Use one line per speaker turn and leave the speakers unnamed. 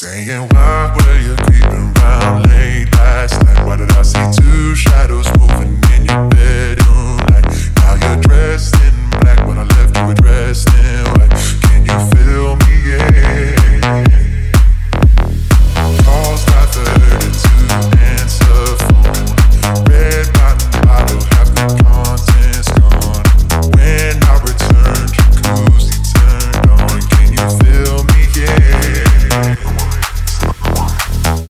Saying why were you creeping around late last night? Why did I see two shadows moving